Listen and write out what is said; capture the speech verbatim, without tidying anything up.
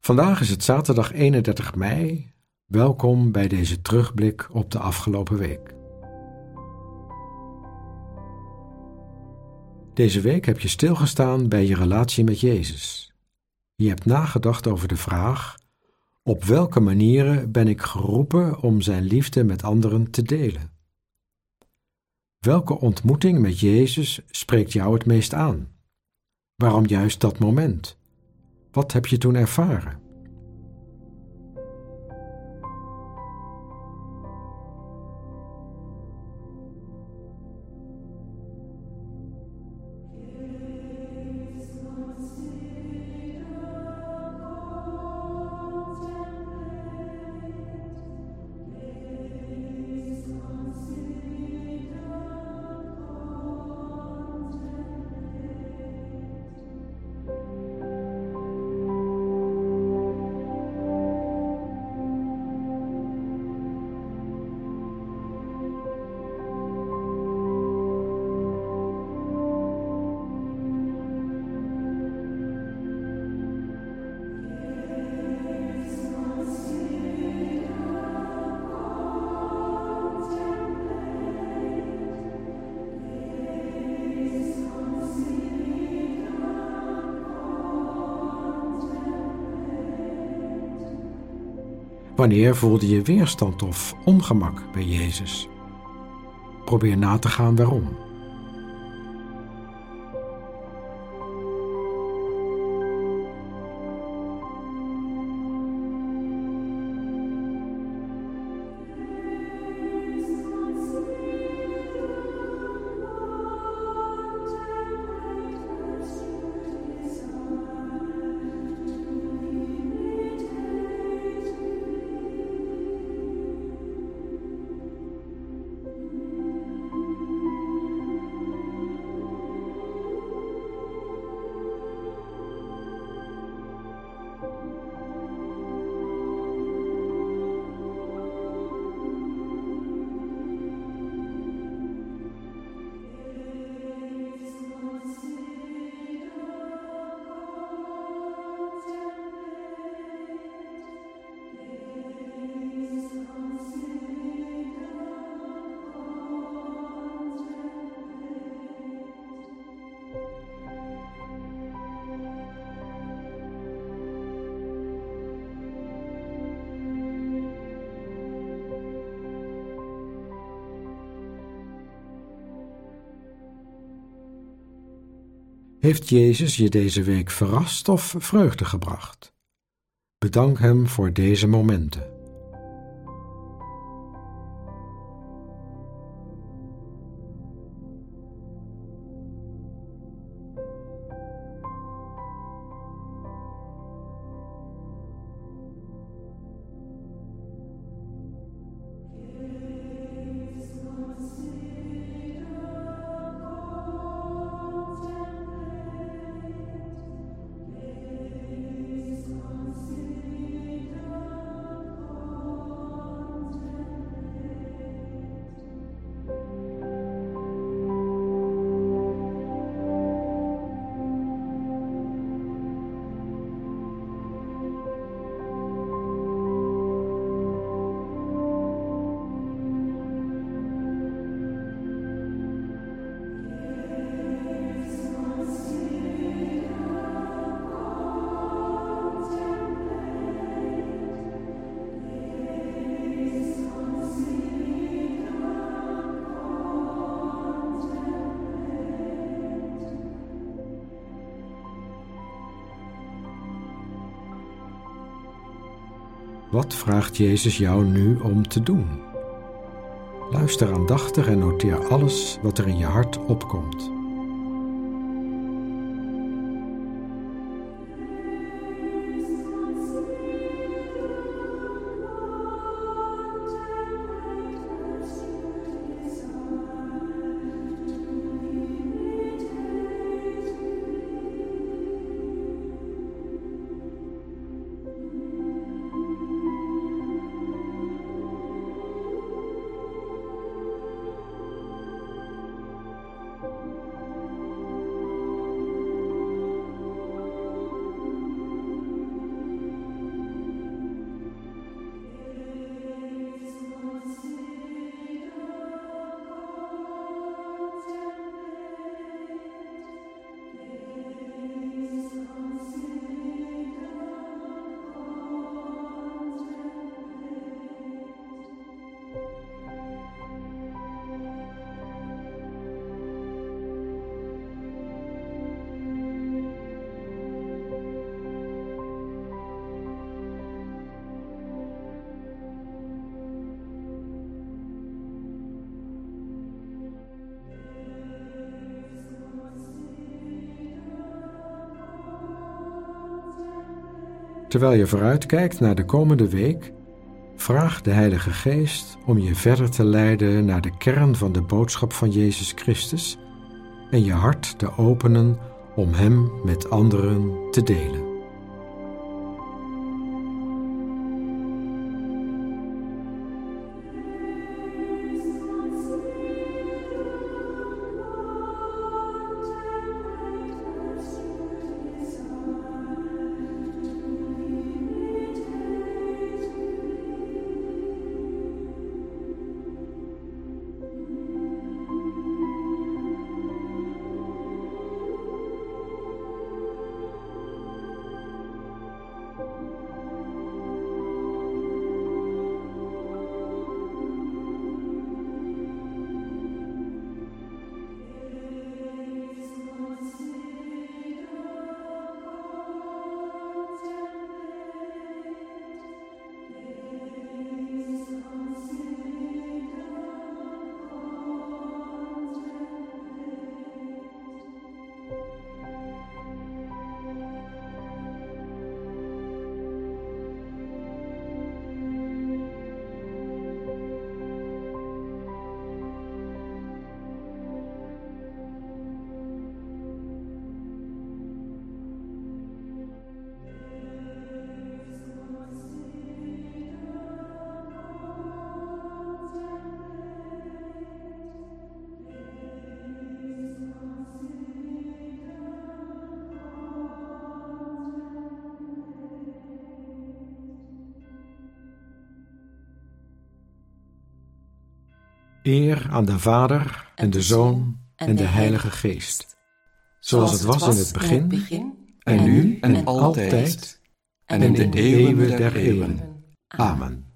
Vandaag is het zaterdag eenendertig mei. Welkom bij deze terugblik op de afgelopen week. Deze week heb je stilgestaan bij je relatie met Jezus. Je hebt nagedacht over de vraag: op welke manieren ben ik geroepen om zijn liefde met anderen te delen? Welke ontmoeting met Jezus spreekt jou het meest aan? Waarom juist dat moment? Wat heb je toen ervaren? Wanneer voelde je weerstand of ongemak bij Jezus? Probeer na te gaan waarom. Heeft Jezus je deze week verrast of vreugde gebracht? Bedank Hem voor deze momenten. Wat vraagt Jezus jou nu om te doen? Luister aandachtig en noteer alles wat er in je hart opkomt. Terwijl je vooruitkijkt naar de komende week, vraag de Heilige Geest om je verder te leiden naar de kern van de boodschap van Jezus Christus en je hart te openen om Hem met anderen te delen. Eer aan de Vader en de Zoon en de Heilige Geest, zoals het was in het begin, en nu en altijd, en in de eeuwen der eeuwen. Amen.